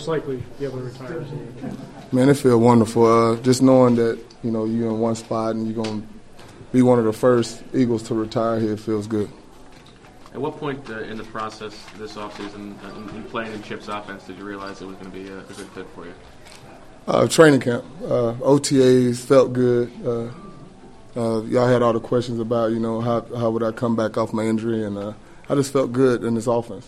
most likely be able to retire? Man, it feels wonderful. Just knowing that, you're in one spot and you're going to be one of the first Eagles to retire here feels good. At what point in the process this offseason, in playing in Chip's offense, did you realize it was going to be a good fit for you? Training camp. OTAs felt good. Y'all had all the questions about, how would I come back off my injury, and I just felt good in this offense.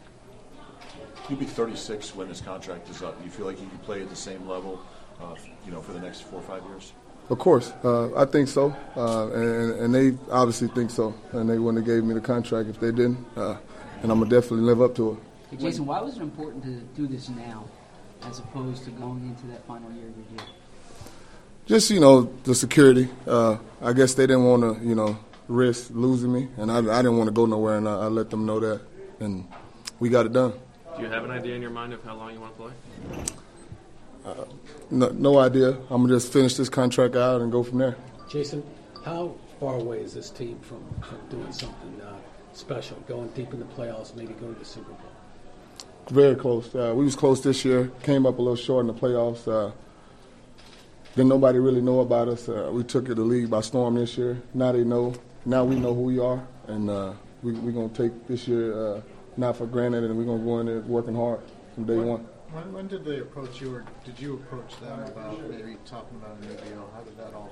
You'll be 36 when this contract is up. Do you feel like you can play at the same level, for the next 4 or 5 years? Of course. I think so. And they obviously think so. And they wouldn't have gave me the contract if they didn't. And I'm going to definitely live up to it. Hey, Jason, why was it important to do this now as opposed to going into that final year of your deal? Just, the security. I guess they didn't want to, risk losing me. And I didn't want to go nowhere, and I let them know that. And we got it done. Do you have an idea in your mind of how long you want to play? No idea. I'm going to just finish this contract out and go from there. Jason, how far away is this team from doing something special, going deep in the playoffs, maybe going to the Super Bowl? Very close. We was close this year, came up a little short in the playoffs. Didn't nobody really know about us. We took the league by storm this year. Now they know. Now we know who we are, and we're going to take this year not for granted, and we're going to go in there working hard from day one. When did they approach you, or did you approach them about maybe talking about a new deal? How did that all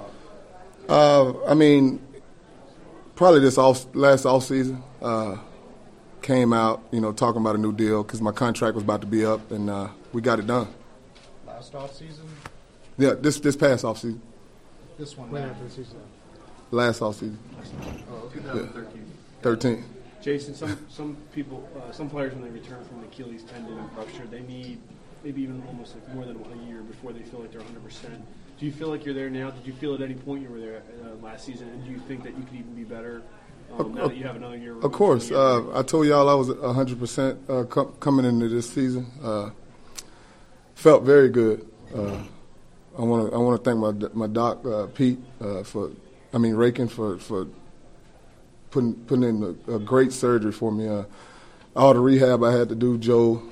come about? Probably this last off season came out, talking about a new deal because my contract was about to be up, and we got it done. Last off season? Yeah, this past off season. This one. When after the season? Last off season. Oh, okay. 2013. 13. Jason, some people, some players when they return from the Achilles tendon rupture, they need maybe even almost like more than a year before they feel like they're 100%. Do you feel like you're there now? Did you feel at any point you were there last season? And do you think that you could even be better now that you have another year? Of course. I told y'all I was 100% coming into this season. Felt very good. I want to thank my doc, Pete, Rakin, for putting in a great surgery for me. All the rehab I had to do, Joe,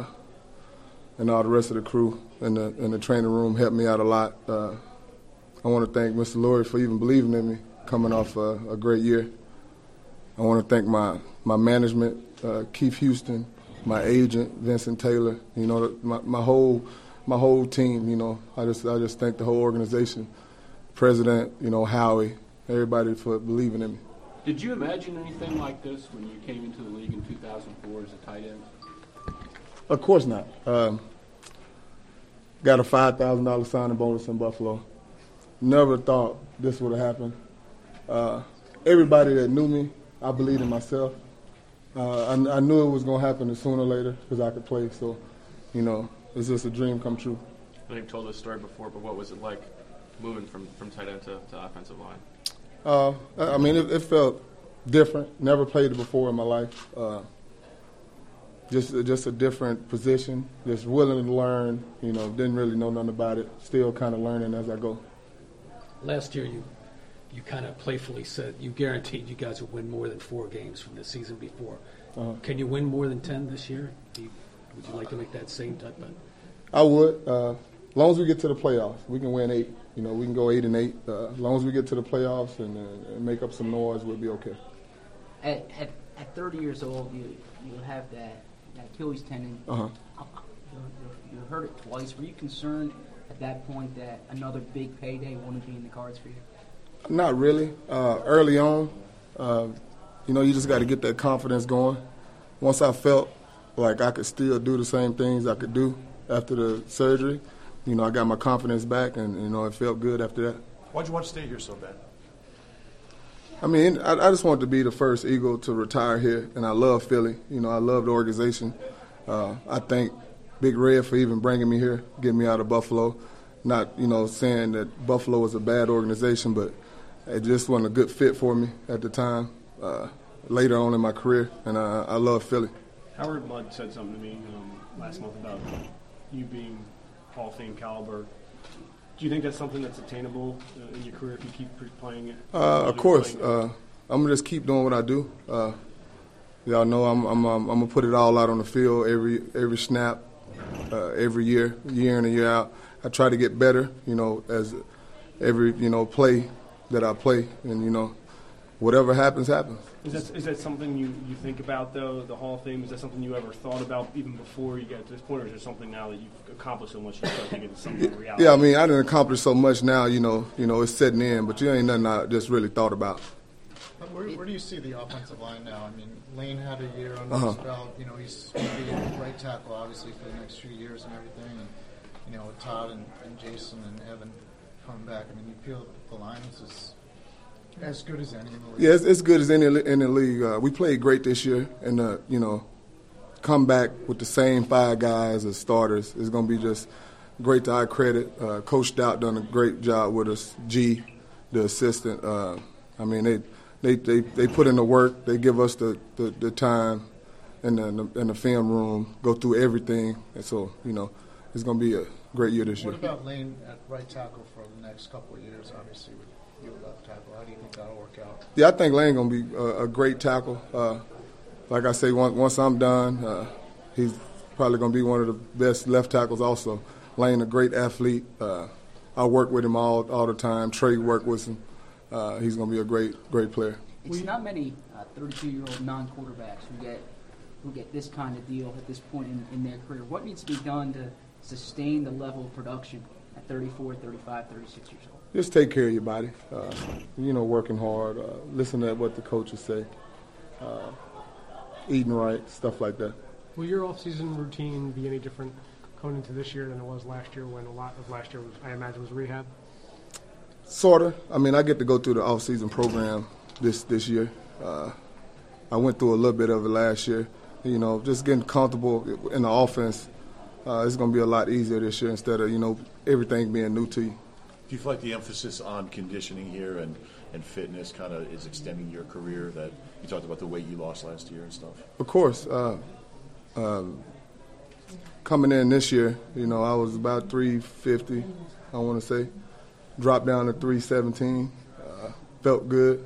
and all the rest of the crew in the training room helped me out a lot. I want to thank Mr. Lurie for even believing in me coming off a great year. I want to thank my management, Keith Houston, my agent, Vincent Taylor, my whole team, I just thank the whole organization, President, Howie, everybody for believing in me. Did you imagine anything like this when you came into the league in 2004 as a tight end? Of course not. Got a $5,000 signing bonus in Buffalo. Never thought this would have happened. Everybody that knew me, I believed in myself. I knew it was going to happen sooner or later because I could play. So, it's just a dream come true. I think you've told this story before, but what was it like moving from tight end to offensive line? It felt different. Never played it before in my life. Just a different position. Just willing to learn. Didn't really know nothing about it. Still kind of learning as I go. Last year, you kind of playfully said you guaranteed you guys would win more than 4 games from the season before. Can you win more than 10 this year? Would you like to make that same type of? I would. As long as we get to the playoffs, we can win 8. We can go 8-8. As long as we get to the playoffs and make up some noise, we'll be okay. At 30 years old, you have that Achilles tendon. You hurt it twice. Were you concerned at that point that another big payday wouldn't be in the cards for you? Not really. Early on, you just got to get that confidence going. Once I felt like I could still do the same things I could do after the surgery, I got my confidence back, and, it felt good after that. Why'd you want to stay here so bad? I just wanted to be the first Eagle to retire here, and I love Philly. I love the organization. I thank Big Red for even bringing me here, getting me out of Buffalo. Not, saying that Buffalo was a bad organization, but it just wasn't a good fit for me at the time, later on in my career, and I love Philly. Howard Mudd said something to me last month about you being Hall of Fame caliber. Do you think that's something that's attainable in your career if you keep playing it? Of course. I'm going to just keep doing what I do. Y'all know I'm going to put it all out on the field every snap, every year in and year out. I try to get better, as every, play that I play. And, whatever happens, happens. Is that something you think about, though, the Hall of Fame? Is that something you ever thought about even before you get to this point, or is it something now that you've accomplished so much you start thinking it's something reality? Yeah, I mean, I didn't accomplish so much now, it's setting in, but you ain't nothing I just really thought about. Where do you see the offensive line now? I mean, Lane had a year under his belt. He's going to be a right tackle, obviously, for the next few years and everything. And, with Todd and Jason and Evan coming back, I mean, you feel the line is as good as any in the league? Yeah, it's good as any in the league. We played great this year, and, come back with the same 5 guys as starters is going to be just great to our credit. Coach Stout done a great job with us. G, the assistant, I mean, they put in the work. They give us the time in the film room, go through everything. And so, it's going to be a great year this year. What about Lane at right tackle for the next couple of years, obviously, with you at left tackle? How do you think that'll work out? Yeah, I think Lane going to be a great tackle. Like I say, once I'm done, he's probably going to be one of the best left tackles also. Lane, a great athlete. I work with him all the time. Trey worked with him. He's going to be a great player. It's not many 32-year-old non-quarterbacks who get this kind of deal at this point in their career. What needs to be done to sustain the level of production at 34, 35, 36 years old? Just take care of your body. Working hard. Listen to what the coaches say. Eating right, stuff like that. Will your off-season routine be any different coming into this year than it was last year, when a lot of last year, I imagine, was rehab? Sort of. I mean, I get to go through the off-season program this year. I went through a little bit of it last year. Just getting comfortable in the offense. It's going to be a lot easier this year instead of, everything being new to you. Do you feel like the emphasis on conditioning here and fitness kind of is extending your career? That you talked about the weight you lost last year and stuff. Of course. Coming in this year, I was about 350, I want to say. Dropped down to 317. Felt good.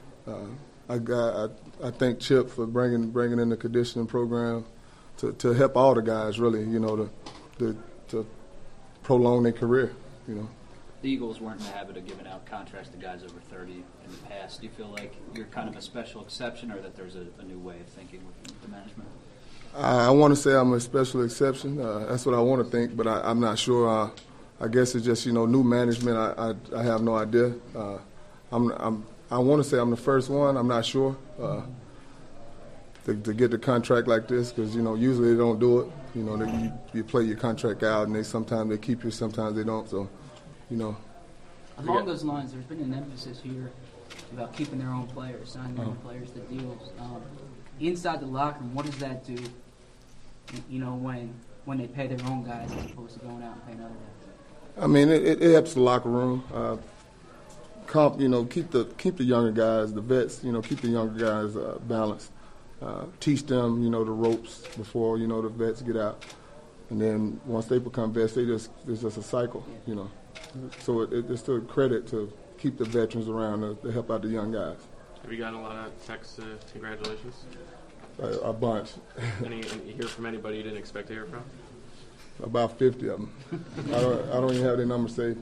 I thank Chip for bringing in the conditioning program to help all the guys really, to prolong their career, The Eagles weren't in the habit of giving out contracts to guys over 30 in the past. Do you feel like you're kind of a special exception, or that there's a new way of thinking with the management? I want to say I'm a special exception. That's what I want to think, but I'm not sure. I guess it's just, new management. I have no idea. I want to say I'm the first one. I'm not sure to get the contract like this, because, usually they don't do it. You play your contract out, and sometimes they keep you, sometimes they don't. So, Along those lines, there's been an emphasis here about keeping their own players, signing their own players to deals. Inside the locker room, what does that do, when they pay their own guys as opposed to going out and paying other guys? I mean, it helps the locker room. Keep the younger guys, the vets. Keep the younger guys balanced. Teach them, the ropes before the vets get out, and then once they become vets, it's just a cycle. So it's to credit to keep the veterans around to help out the young guys. Have you gotten a lot of texts? Congratulations. A bunch. You hear from anybody you didn't expect to hear from? About 50 of them. I don't even have their number saved.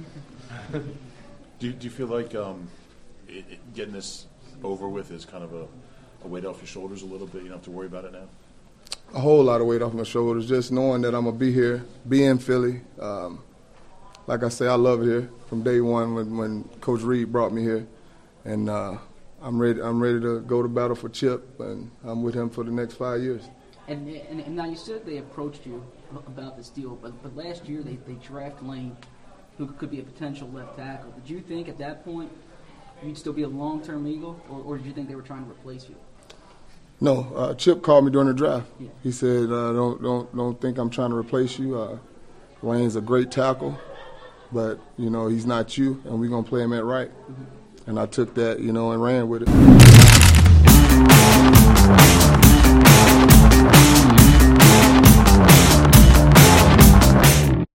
Do you feel like getting this over with is kind of a weight off your shoulders a little bit? You don't have to worry about it now? A whole lot of weight off my shoulders, just knowing that I'm going to be here, be in Philly. Like I say, I love it here from day one when Coach Reed brought me here. And I'm ready to go to battle for Chip, and I'm with him for the next 5 years. And now you said they approached you about this deal, but last year they drafted Lane, who could be a potential left tackle. Did you think at that point you'd still be a long-term Eagle, or did you think they were trying to replace you? No, Chip called me during the draft. Yeah. He said, "Don't think I'm trying to replace you. Lane's a great tackle, but he's not you, and we're gonna play him at right." Mm-hmm. And I took that, and ran with it.